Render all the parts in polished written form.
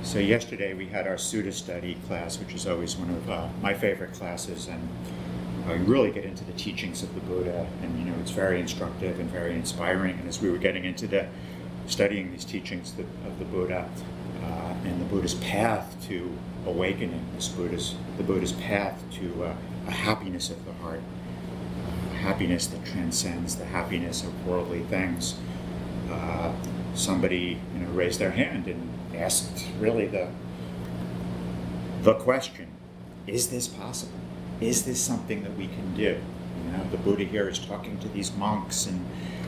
So yesterday we had our Sutta study class, which is always one of my favorite classes, and we really get into the teachings of the Buddha, and it's very instructive and very inspiring. And as we were getting into studying these teachings of the Buddha and the Buddha's path to awakening, the Buddha's path to a happiness of the heart, a happiness that transcends the happiness of worldly things. Somebody raised their hand and asked really the question, is this possible? Is this something that we can do? The Buddha here is talking to these monks and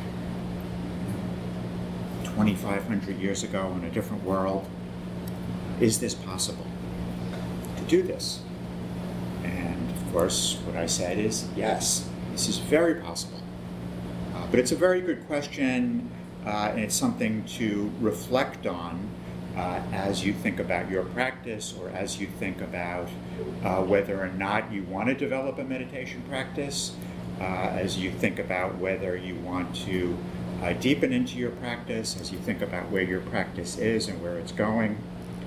2,500 years ago in a different world. Is this possible to do this? And of course, what I said is, yes, this is very possible. But it's a very good question, and it's something to reflect on as you think about your practice, or as you think about whether or not you want to develop a meditation practice, as you think about whether you want to deepen into your practice, as you think about where your practice is and where it's going.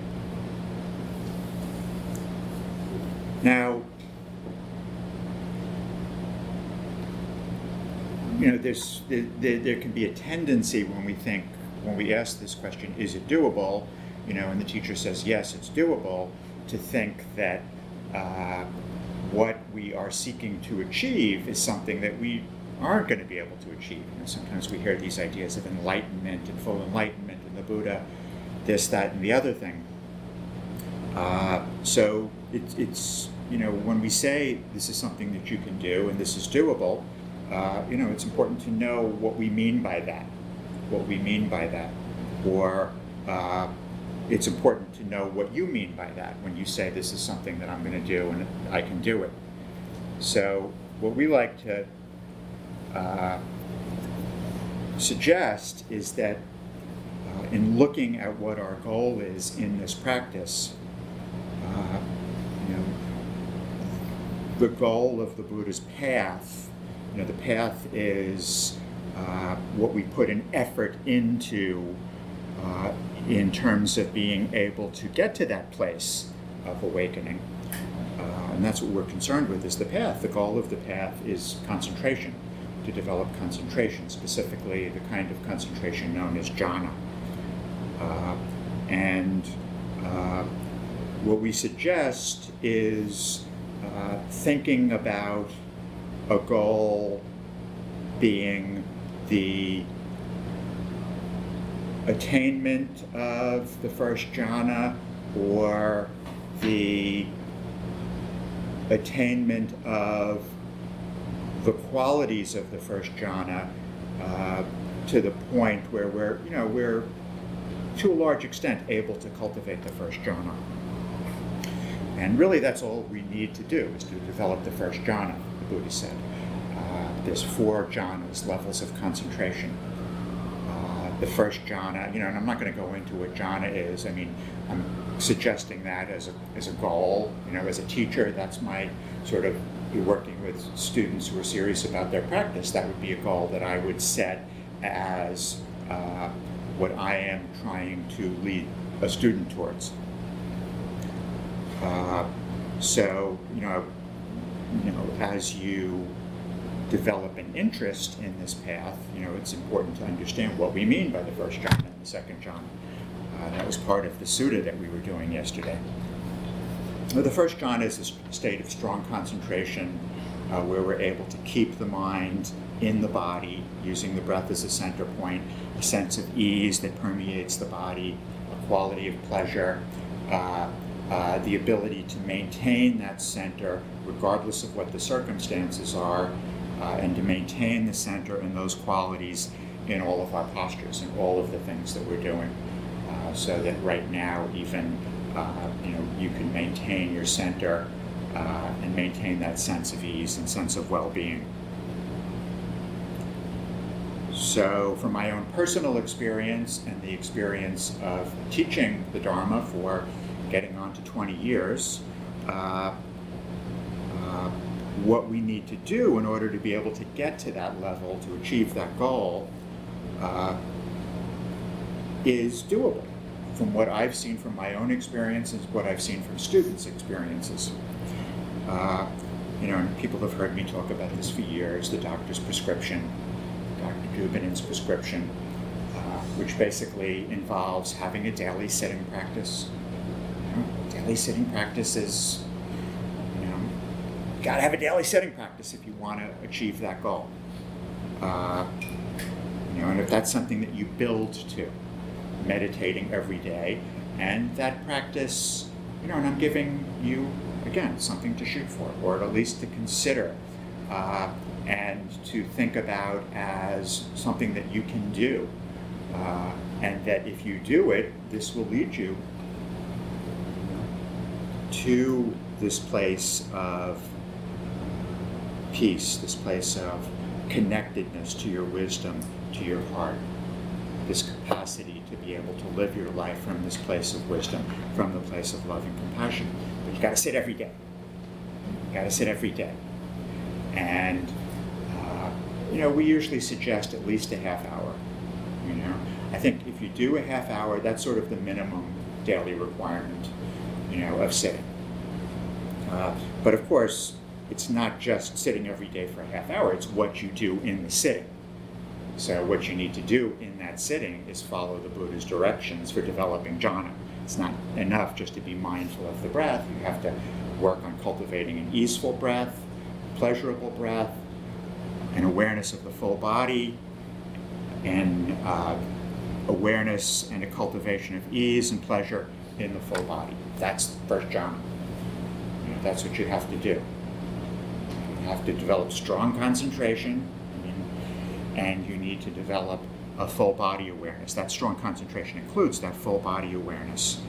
Now, there can be a tendency when we ask this question, is it doable? And the teacher says, yes, it's doable, to think that what we are seeking to achieve is something that we aren't going to be able to achieve. Sometimes we hear these ideas of enlightenment and full enlightenment and the Buddha, this, that, and the other thing. So it's when we say this is something that you can do and this is doable, it's important to know what we mean by that. Or it's important to know what you mean by that when you say this is something that I'm going to do and I can do it. So what we like to suggest is that in looking at what our goal is in this practice, the goal of the Buddha's path, the path is what we put an effort into in terms of being able to get to that place of awakening. And that's what we're concerned with, is the path. The goal of the path is concentration, to develop concentration, specifically the kind of concentration known as jhana. And what we suggest is thinking about a goal being the attainment of the first jhana, or the attainment of the qualities of the first jhana to the point where we're to a large extent able to cultivate the first jhana. And really that's all we need to do, is to develop the first jhana, the Buddha said. There's 4 jhanas, levels of concentration. The first jhana, and I'm not going to go into what jhana is. I mean, I'm suggesting that as a goal. As a teacher, that's my sort of, be working with students who are serious about their practice. That would be a goal that I would set as what I am trying to lead a student towards. So, as you develop an interest in this path, it's important to understand what we mean by the first jhana and the second jhana. That was part of the sutta that we were doing yesterday. Now, the first jhana is a state of strong concentration where we're able to keep the mind in the body, using the breath as a center point, a sense of ease that permeates the body, a quality of pleasure, the ability to maintain that center regardless of what the circumstances are, and to maintain the center and those qualities in all of our postures and all of the things that we're doing, so that right now even you can maintain your center and maintain that sense of ease and sense of well-being. So from my own personal experience and the experience of teaching the Dharma for getting on to 20 years, what we need to do in order to be able to get to that level, to achieve that goal, is doable. from what I've seen from my own experiences, what I've seen from students' experiences. And people have heard me talk about this for years, the doctor's prescription, Dr. Dubin's prescription, which basically involves having a daily sitting practice. Daily sitting practice is, you gotta have a daily sitting practice if you want to achieve that goal. And if that's something that you build to, meditating every day, and that practice, and I'm giving you, again, something to shoot for, or at least to consider, and to think about as something that you can do, and that if you do it, this will lead you to this place of peace, this place of connectedness to your wisdom, to your heart, this capacity to be able to live your life from this place of wisdom, from the place of love and compassion. But you got to sit every day. You got to sit every day. And, we usually suggest at least a half hour. I think if you do a half hour, that's sort of the minimum daily requirement, of sitting. But of course, it's not just sitting every day for a half hour, it's what you do in the sitting. So what you need to do in that sitting is follow the Buddha's directions for developing jhana. It's not enough just to be mindful of the breath. You have to work on cultivating an easeful breath, pleasurable breath, an awareness of the full body, and awareness and a cultivation of ease and pleasure in the full body. That's first jhana. That's what you have to do. You have to develop strong concentration, and you need to develop a full body awareness. That strong concentration includes that full body awareness.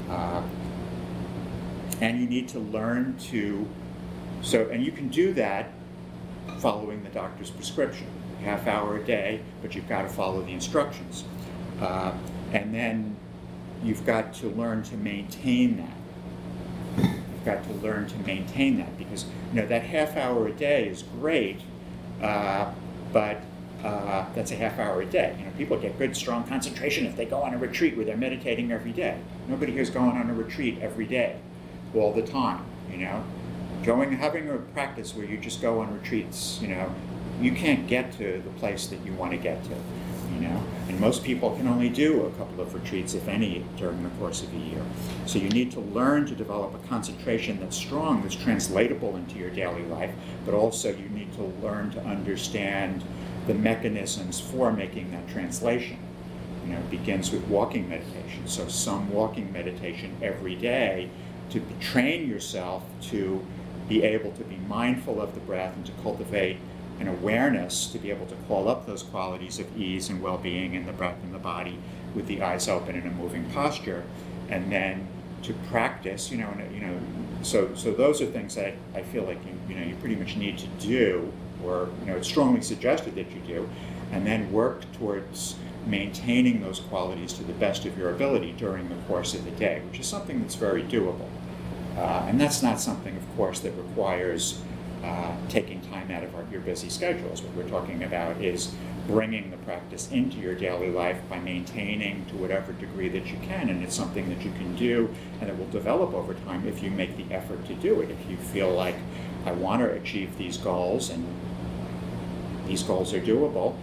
And you need to learn to, and you can do that following the doctor's prescription, half hour a day, but you've got to follow the instructions. And then you've got to learn to maintain that. You've got to learn to maintain that, because that half hour a day is great, but that's a half hour a day. People get good, strong concentration if they go on a retreat where they're meditating every day. Nobody here's going on a retreat every day, all the time. Having a practice where you just go on retreats. You can't get to the place that you want to get to. And most people can only do a couple of retreats, if any, during the course of a year. So you need to learn to develop a concentration that's strong, that's translatable into your daily life, but also you need to learn to understand the mechanisms for making that translation. It begins with walking meditation. So some walking meditation every day to train yourself to be able to be mindful of the breath and to cultivate an awareness to be able to call up those qualities of ease and well-being in the breath and the body with the eyes open in a moving posture, and then to practice, so those are things that I feel like you pretty much need to do, or it's strongly suggested that you do, and then work towards maintaining those qualities to the best of your ability during the course of the day, which is something that's very doable. And that's not something, of course, that requires taking time out of your busy schedules. What we're talking about is bringing the practice into your daily life by maintaining to whatever degree that you can, and it's something that you can do and it will develop over time if you make the effort to do it. If you feel like, I want to achieve these goals and these goals are doable,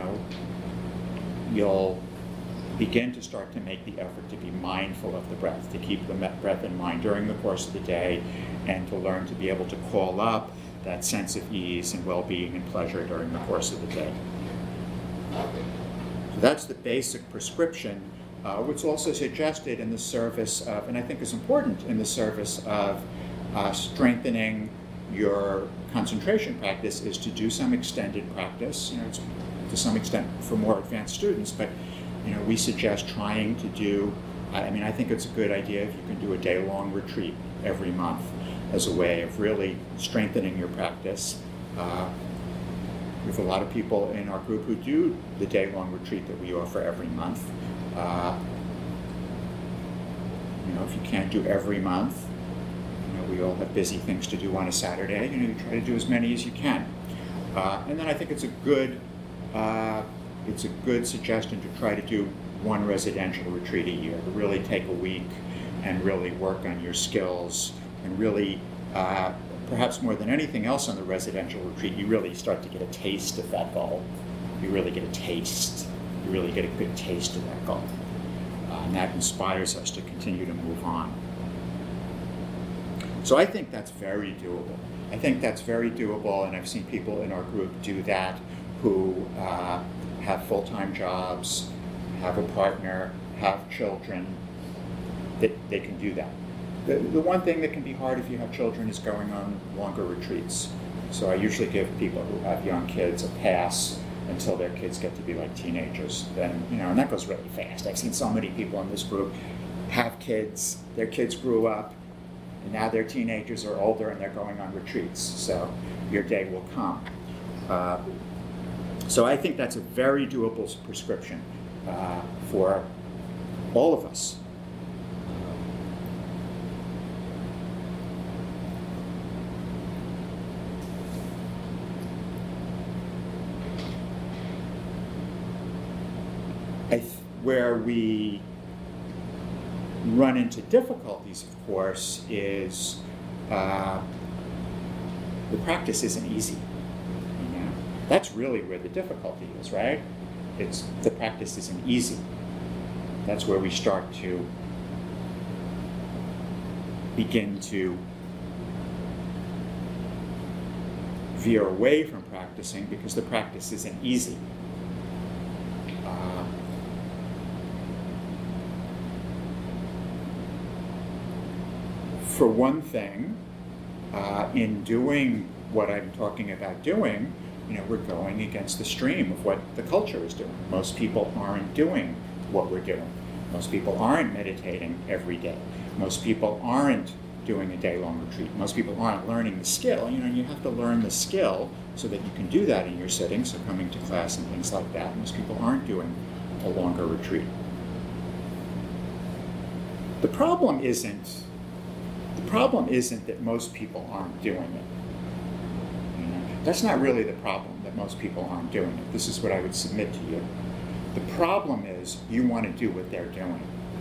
you'll begin to start to make the effort to be mindful of the breath, to keep the breath in mind during the course of the day, and to learn to be able to call up that sense of ease and well-being and pleasure during the course of the day. So that's the basic prescription, which is also suggested in the service of, and I think is important in the service of strengthening your concentration practice, is to do some extended practice. It's to some extent for more advanced students, but we suggest trying to do, I think it's a good idea if you can do a day-long retreat every month as a way of really strengthening your practice. We have a lot of people in our group who do the day-long retreat that we offer every month. If you can't do every month, we all have busy things to do on a Saturday. You try to do as many as you can. And then I think it's a good suggestion to try to do one residential retreat a year, to really take a week and really work on your skills and really, perhaps more than anything else on the residential retreat, you really start to get a taste of that goal. You really get a taste. You really get a good taste of that goal. And that inspires us to continue to move on. So I think that's very doable. I think that's very doable, and I've seen people in our group do that who have full-time jobs, have a partner, have children. They can do that. The one thing that can be hard if you have children is going on longer retreats. So I usually give people who have young kids a pass until their kids get to be like teenagers. Then, and that goes really fast. I've seen so many people in this group have kids, their kids grew up, and now their teenagers are older and they're going on retreats. So your day will come. So I think that's a very doable prescription for all of us. Where we run into difficulties, of course, is the practice isn't easy. That's really where the difficulty is, right? The practice isn't easy. That's where we start to begin to veer away from practicing because the practice isn't easy. For one thing, in doing what I'm talking about doing, we're going against the stream of what the culture is doing. Most people aren't doing what we're doing. Most people aren't meditating every day. Most people aren't doing a day-long retreat. Most people aren't learning the skill. You have to learn the skill so that you can do that in your sitting, so coming to class and things like that. Most people aren't doing a longer retreat. The problem isn't that most people aren't doing it. That's not really the problem, that most people aren't doing it. This is what I would submit to you. The problem is you want to do what they're doing.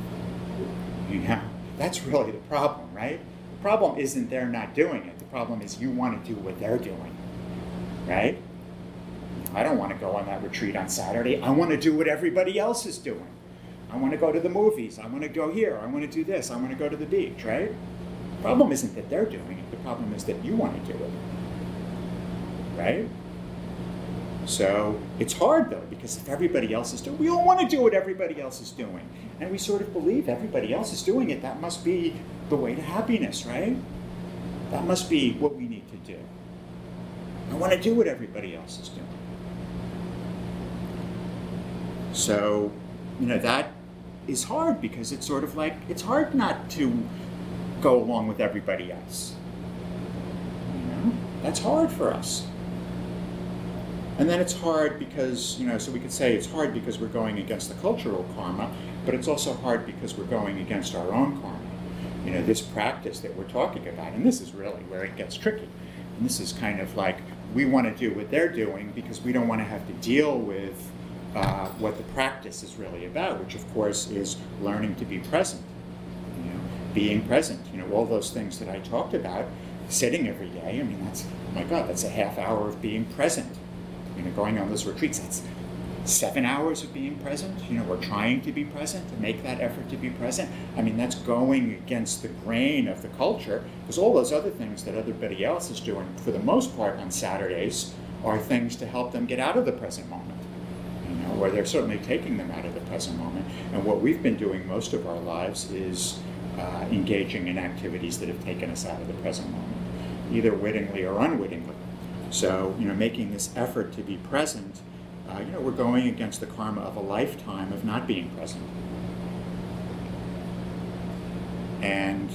That's really the problem, right? The problem isn't they're not doing it. The problem is you want to do what they're doing, right? I don't want to go on that retreat on Saturday. I want to do what everybody else is doing. I want to go to the movies. I want to go here. I want to do this. I want to go to the beach, right? The problem isn't that they're doing it. The problem is that you want to do it, right? So it's hard, though, because if everybody else is doing it, we all want to do what everybody else is doing. And we sort of believe everybody else is doing it. That must be the way to happiness, right? That must be what we need to do. I want to do what everybody else is doing. So, that is hard because it's sort of like, it's hard not to go along with everybody else. That's hard for us. And then it's hard because, so we could say it's hard because we're going against the cultural karma, but it's also hard because we're going against our own karma. This practice that we're talking about, and this is really where it gets tricky. And this is kind of like, we want to do what they're doing because we don't want to have to deal with what the practice is really about, which of course is learning to be present, being present, all those things that I talked about, sitting every day. That's, oh my God, that's a half hour of being present. Going on those retreats, that's 7 hours of being present. We're trying to be present, to make that effort to be present. That's going against the grain of the culture, because all those other things that everybody else is doing, for the most part on Saturdays, are things to help them get out of the present moment. Or they're certainly taking them out of the present moment. And what we've been doing most of our lives is engaging in activities that have taken us out of the present moment, either wittingly or unwittingly. So, making this effort to be present, we're going against the karma of a lifetime of not being present. And,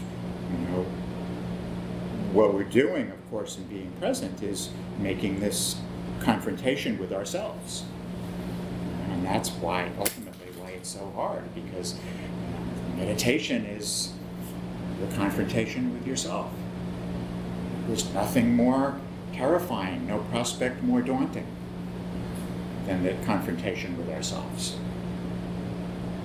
what we're doing, of course, in being present is making this confrontation with ourselves. And that's why, ultimately, why it's so hard, because meditation is the confrontation with yourself. There's nothing more terrifying, no prospect more daunting than the confrontation with ourselves.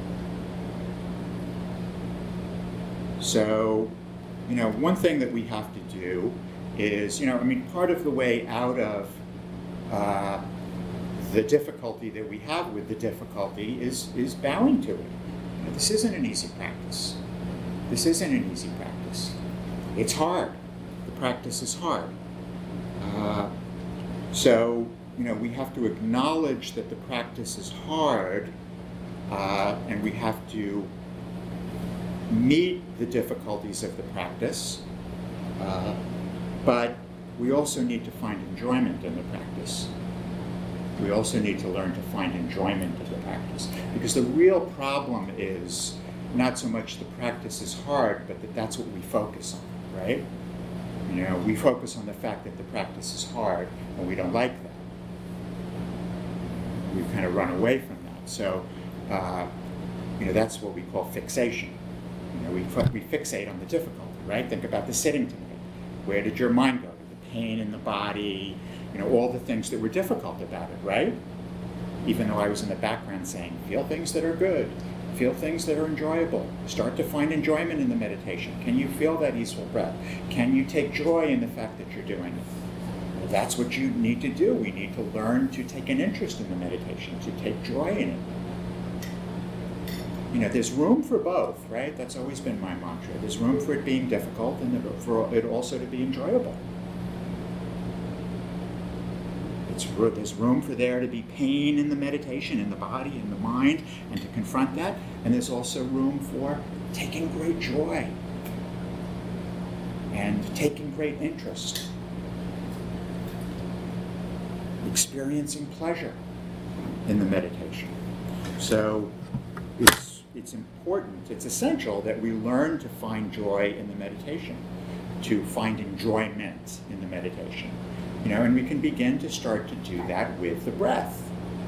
So, one thing that we have to do is, part of the way out of the difficulty that we have with the difficulty is bowing to it. This isn't an easy practice. This isn't an easy practice. It's hard. The practice is hard. So, we have to acknowledge that the practice is hard, and we have to meet the difficulties of the practice, but we also need to find enjoyment in the practice. We also need to learn to find enjoyment in the practice, because the real problem is not so much the practice is hard, but that's what we focus on, right? We focus on the fact that the practice is hard, and we don't like that. We kind of run away from that. So, that's what we call fixation. We fixate on the difficulty, right? Think about the sitting tonight. Where did your mind go? The pain in the body, all the things that were difficult about it, right? Even though I was in the background saying, feel things that are good, feel things that are enjoyable. Start to find enjoyment in the meditation. Can you feel that easeful breath? Can you take joy in the fact that you're doing it? Well, that's what you need to do. We need to learn to take an interest in the meditation, to take joy in it. There's room for both, right? That's always been my mantra. There's room for it being difficult and for it also to be enjoyable. There's room for there to be pain in the meditation, in the body, in the mind, and to confront that. And there's also room for taking great joy and taking great interest, experiencing pleasure in the meditation. So it's important, it's essential that we learn to find joy in the meditation, to find enjoyment in the meditation. And we can begin to start to do that with the breath.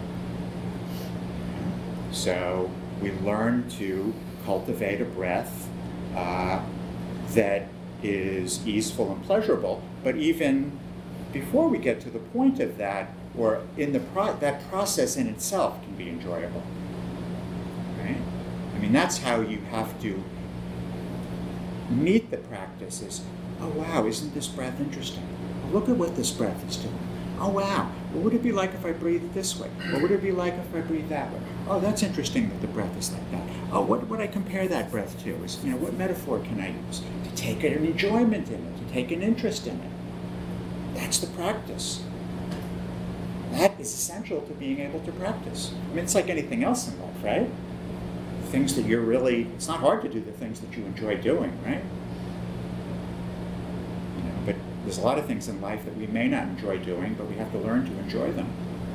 So we learn to cultivate a breath that is easeful and pleasurable, but even before we get to the point of that, or in that process in itself can be enjoyable. Right? That's how you have to meet the practice is, oh wow, isn't this breath interesting? Look at what this breath is doing. Oh wow, what would it be like if I breathed this way? What would it be like if I breathed that way? Oh, that's interesting that the breath is like that. Oh, what would I compare that breath to? What metaphor can I use? To take an enjoyment in it, to take an interest in it. That's the practice. That is essential to being able to practice. It's like anything else in life, right? Things that it's not hard to do the things that you enjoy doing, right? But there's a lot of things in life that we may not enjoy doing, but we have to learn to enjoy them.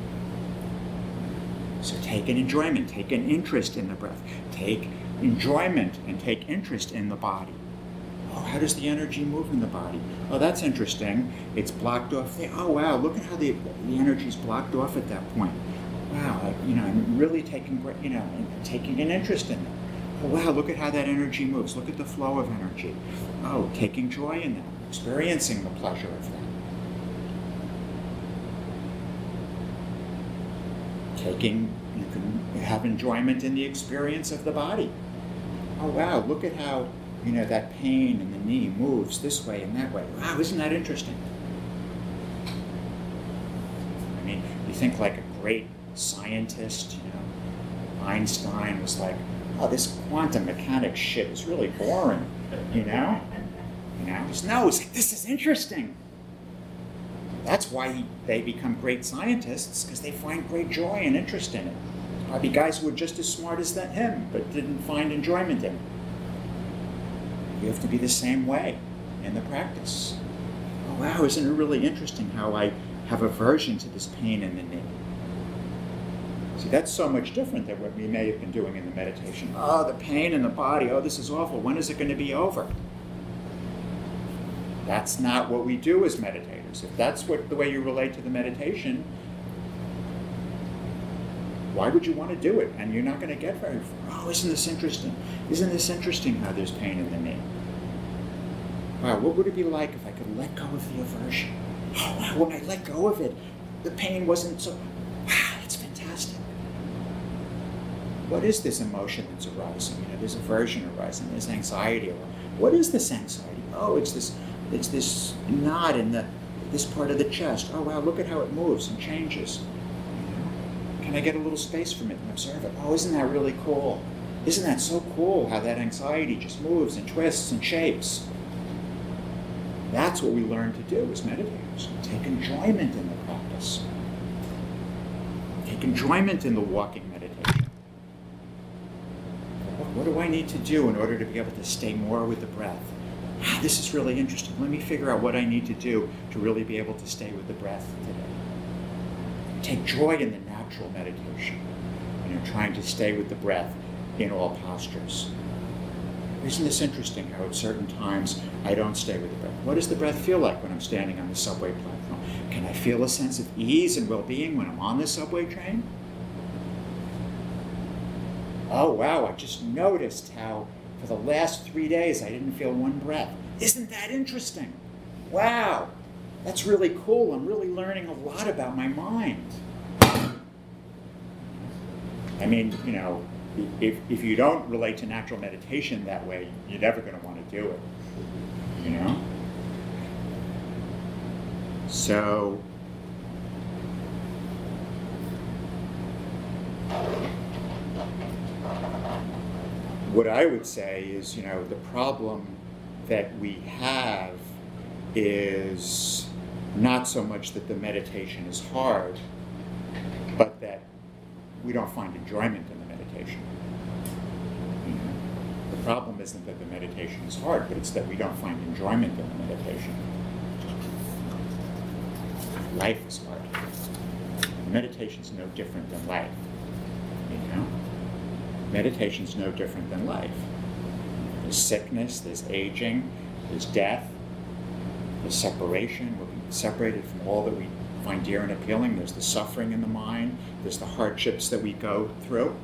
So take an enjoyment, take an interest in the breath. Take enjoyment and take interest in the body. Oh, how does the energy move in the body? Oh, that's interesting. It's blocked off there. Oh, wow, look at how the energy's blocked off at that point. Wow, I'm really taking an interest in it. Oh, wow, look at how that energy moves. Look at the flow of energy. Oh, taking joy in that. Experiencing the pleasure of that. You can have enjoyment in the experience of the body. Oh wow, look at how, that pain in the knee moves this way and that way. Wow, isn't that interesting? You think like a great scientist, Einstein was like, oh, this quantum mechanics shit is really boring, He's like, this is interesting. That's why they become great scientists, because they find great joy and interest in it. Probably guys who were just as smart as him, but didn't find enjoyment in it. You have to be the same way in the practice. Oh wow, isn't it really interesting how I have aversion to this pain in the knee? See, that's so much different than what we may have been doing in the meditation. Oh, the pain in the body, oh, this is awful. When is it going to be over? That's not what we do as meditators. If that's the way you relate to the meditation, why would you want to do it? And you're not going to get very far. Oh, isn't this interesting? Isn't this interesting how there's pain in the knee? Wow, what would it be like if I could let go of the aversion? Oh, wow, when I let go of it, the pain wasn't so... Wow, it's fantastic. What is this emotion that's arising? There's aversion arising, there's anxiety arising. What is this anxiety? Oh, it's this knot in this part of the chest. Oh wow, look at how it moves and changes. Can I get a little space from it and observe it? Oh, isn't that really cool? Isn't that so cool how that anxiety just moves and twists and shapes? That's what we learn to do as meditators. Take enjoyment in the practice. Take enjoyment in the walking meditation. What do I need to do in order to be able to stay more with the breath? This is really interesting. Let me figure out what I need to do to really be able to stay with the breath today. Take joy in the natural meditation, trying to stay with the breath in all postures. Isn't this interesting how at certain times I don't stay with the breath? What does the breath feel like when I'm standing on the subway platform? Can I feel a sense of ease and well-being when I'm on the subway train? Oh wow, I just noticed how for the last 3 days I didn't feel one breath. Isn't that interesting? Wow, that's really cool. I'm really learning a lot about my mind. I mean, if you don't relate to natural meditation that way, you're never going to want to do it, So, what I would say is, the problem that we have is not so much that the meditation is hard, but that we don't find enjoyment in the meditation. The problem isn't that the meditation is hard, but it's that we don't find enjoyment in the meditation. Life is hard. Meditation's no different than life. Meditation's no different than life. There's sickness, there's aging, there's death, there's separation. We're being separated from all that we find dear and appealing. There's the suffering in the mind. There's the hardships that we go through.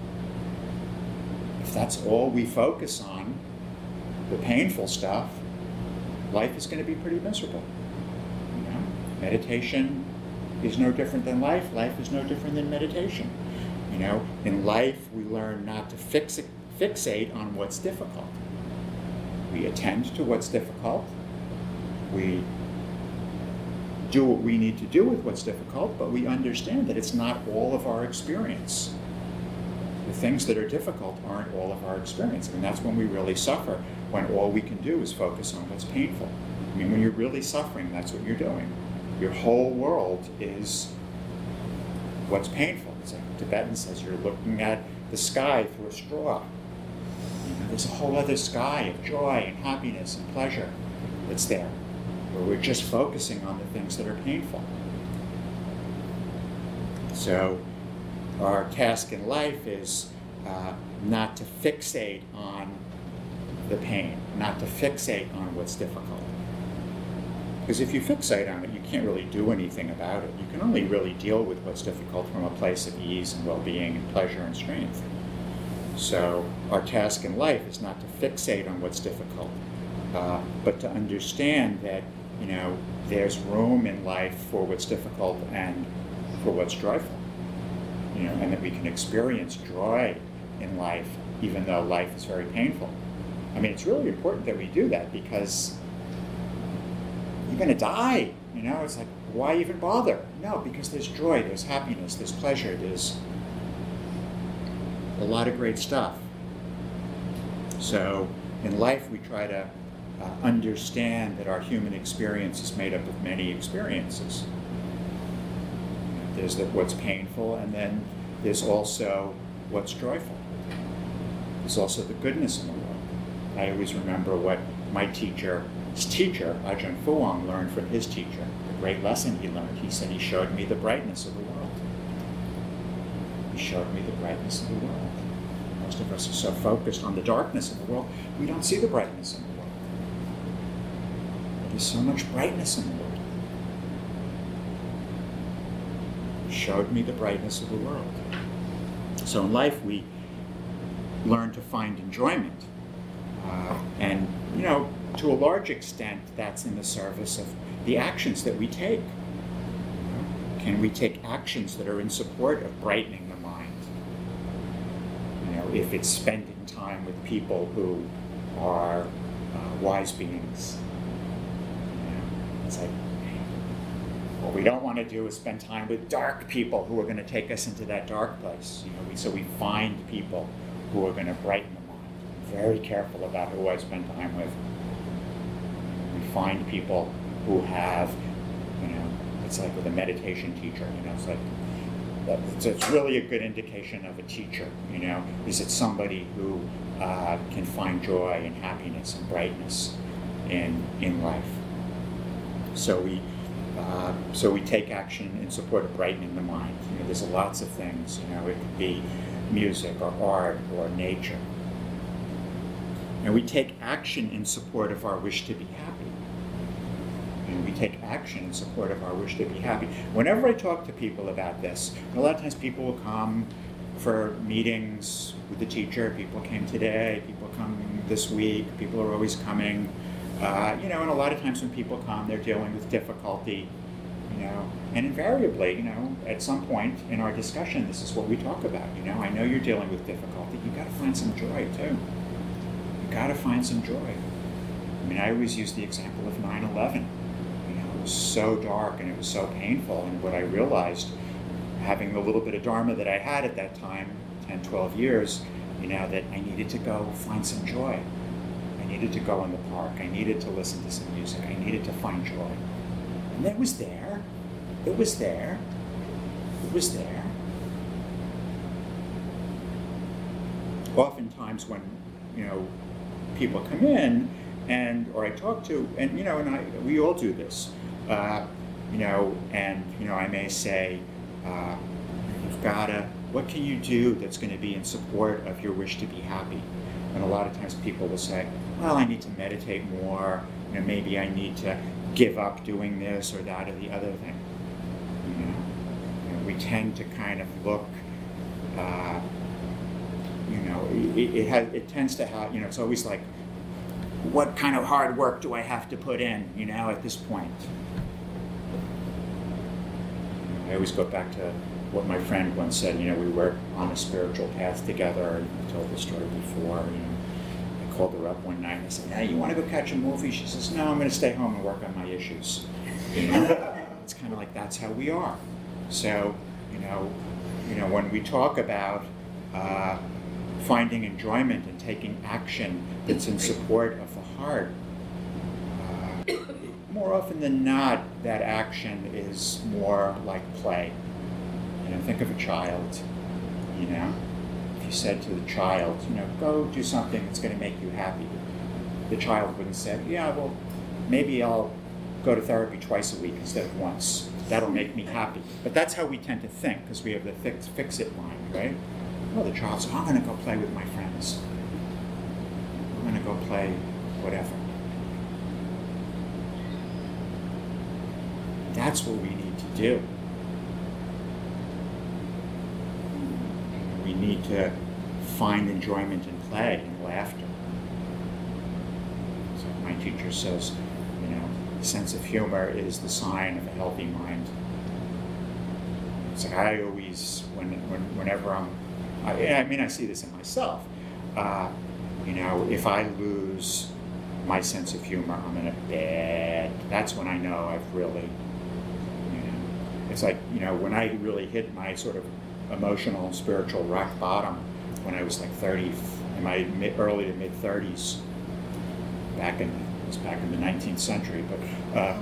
If that's all we focus on, the painful stuff, life is going to be pretty miserable. Meditation is no different than life. Life is no different than meditation. In life, we learn not to fixate on what's difficult. We attend to what's difficult. We do what we need to do with what's difficult, but we understand that it's not all of our experience. The things that are difficult aren't all of our experience. That's when we really suffer, when all we can do is focus on what's painful. When you're really suffering, that's what you're doing. Your whole world is what's painful. It's like the Tibetan says, you're looking at the sky through a straw. There's a whole other sky of joy and happiness and pleasure that's there, where we're just focusing on the things that are painful. So our task in life is not to fixate on the pain, not to fixate on what's difficult. Because if you fixate on it, you can't really do anything about it. You can only really deal with what's difficult from a place of ease and well-being and pleasure and strength. So our task in life is not to fixate on what's difficult, but to understand that, there's room in life for what's difficult and for what's joyful. And that we can experience joy in life, even though life is very painful. It's really important that we do that, because you're going to die. It's like, why even bother? No, because there's joy, there's happiness, there's pleasure, there's a lot of great stuff. So in life, we try to understand that our human experience is made up of many experiences. There's what's painful, and then there's also what's joyful. There's also the goodness in the world. I always remember what my teacher, Ajahn Fuang, learned from his teacher. The great lesson he learned. He said, he showed me the brightness of the world. He showed me the brightness of the world. Most of us are so focused on the darkness of the world, we don't see the brightness in the world. There's so much brightness in the world. He showed me the brightness of the world. So in life, we learn to find enjoyment. And, to a large extent, that's in the service of the actions that we take. Can we take actions that are in support of brightening the mind? If it's spending time with people who are wise beings. It's like, what we don't want to do is spend time with dark people who are going to take us into that dark place. So we find people who are going to brighten the mind. I'm very careful about who I spend time with. We find people who have, it's like with a meditation teacher. It's like it's really a good indication of a teacher. Is it somebody who can find joy and happiness and brightness in life? So we take action in support of brightening the mind. There's lots of things. It could be music or art or nature. And we take action in support of our wish to be happy. And we take action in support of our wish to be happy. Whenever I talk to people about this, a lot of times people will come for meetings with the teacher. People came today, people come this week, people are always coming. And a lot of times when people come, they're dealing with difficulty, and invariably, at some point in our discussion, this is what we talk about. I know you're dealing with difficulty. You got to find some joy too. You got to find some joy. I always use the example of 9/11. It was so dark and it was so painful, and what I realized, having the little bit of dharma that I had at that time, 10, 12 years, that I needed to go find some joy. I needed to go in the park. I needed to listen to some music. I needed to find joy. And it was there. It was there. It was there. Oftentimes when, people come in or I talk to, and, we all do this, I may say, what can you do that's going to be in support of your wish to be happy? And a lot of times people will say, well, I need to meditate more, maybe I need to give up doing this or that or the other thing. We tend to kind of look, it tends to have, it's always like, what kind of hard work do I have to put in, at this point? I always go back to what my friend once said, we were on a spiritual path together, and I told the story before, I called her up one night and I said, hey, you want to go catch a movie? She says, no, I'm going to stay home and work on my issues. It's kind of like that's how we are. So, when we talk about finding enjoyment and taking action that's in support of the heart, more often than not, that action is more like play. Think of a child, if you said to the child, go do something that's going to make you happy, the child wouldn't say, yeah, well, maybe I'll go to therapy twice a week instead of once. That'll make me happy. But that's how we tend to think, because we have the fix-it mind, right? Well, the child says, I'm going to go play with my friends. I'm going to go play whatever. That's what we need to do. We need to find enjoyment in play and laughter. So my teacher says, sense of humor is the sign of a healthy mind. It's like I always, whenever I see this in myself. If I lose my sense of humor, I'm in a bad. That's when I know I've really, it's like when I really hit my sort of emotional and spiritual rock bottom when I was like 30, in my early to mid 30s, back in the 19th century, but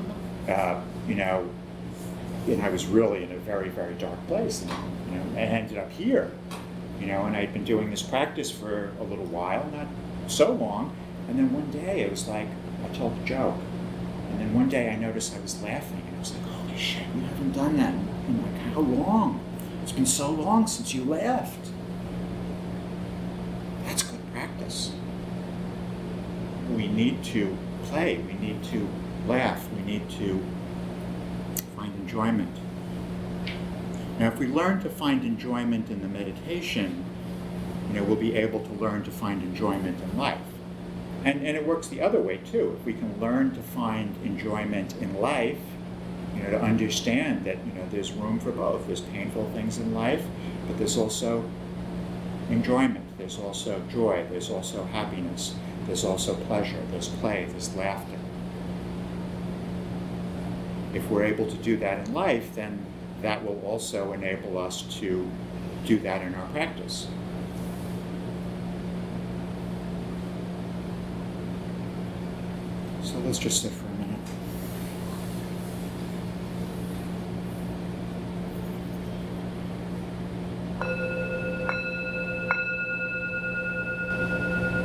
and I was really in a very, very dark place, and I ended up here, and I'd been doing this practice for a little while, not so long, and then one day it was like I told a joke, and then one day I noticed I was laughing, and I was like, holy shit, you haven't done that in like how long? It's been so long since you laughed. That's good practice. We need to play, we need to laugh, we need to find enjoyment. Now, if we learn to find enjoyment in the meditation, we'll be able to learn to find enjoyment in life. And it works the other way too. If we can learn to find enjoyment in life, to understand that, there's room for both. There's painful things in life, but there's also enjoyment. There's also joy. There's also happiness. There's also pleasure, there's play, there's laughter. If we're able to do that in life, then that will also enable us to do that in our practice. So let's just sit for